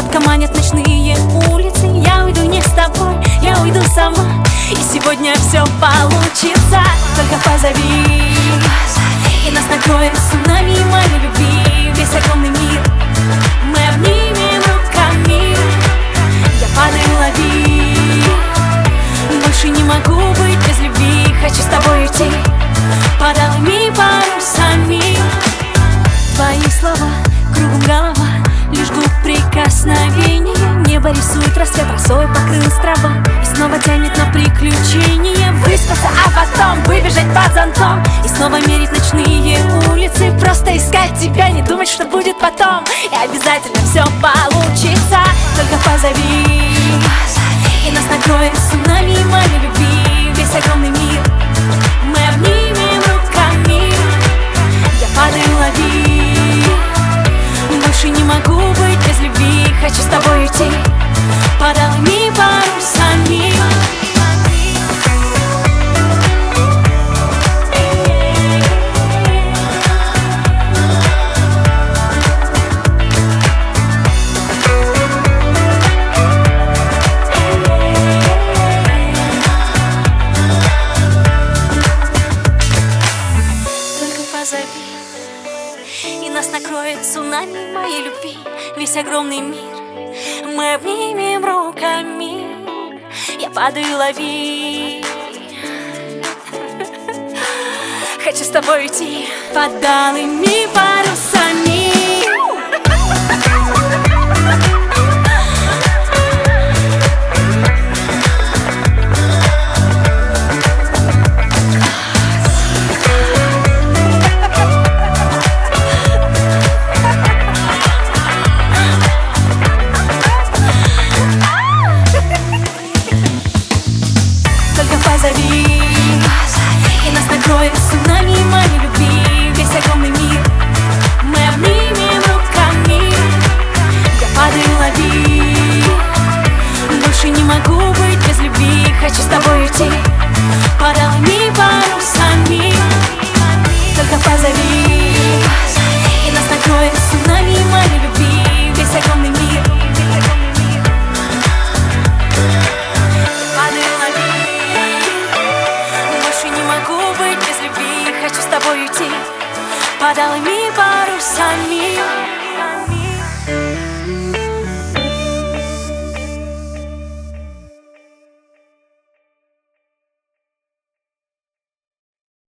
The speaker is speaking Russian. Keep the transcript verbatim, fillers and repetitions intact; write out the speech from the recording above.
Город манят ночные улицы. Я уйду не с тобой, я уйду сама. И сегодня все получится. Только позови, и нас накроет цунами моей любви. Весь огромный мир мы обнимем руками. Я падаю, лови. Больше не могу быть без любви. Хочу с тобой идти под алыми парусами. Твои слова, кругом голова, лишь губ прикосновения. Небо рисует рассвет, росой покрылась трава. И снова тянет на приключения. Выспаться, а потом выбежать под зонтом. И снова мерить ночные улицы. Просто искать тебя, не думать, что будет потом. И обязательно все получится. Только позови, и нас накроет цунами моей любви. Весь огромный мир мы обнимем руками. Я падаю, лови. Больше не могу быть без любви. Хочу с тобой идти под алыми парусами. И нас накроет цунами моей любви. Весь огромный мир мы обнимем руками. Я падаю, лови. Хочу с тобой идти под алыми парусами. Позови, и нас накроет цунами моей любви. Весь огромный мир мы обнимем руками. Я падаю, лови. Больше не могу быть без любви. Хочу с тобой идти под алыми парусами. Только позови, и нас накроет цунами моей любви. Весь огромный мир. Хочу с тобой идти под алыми парусами.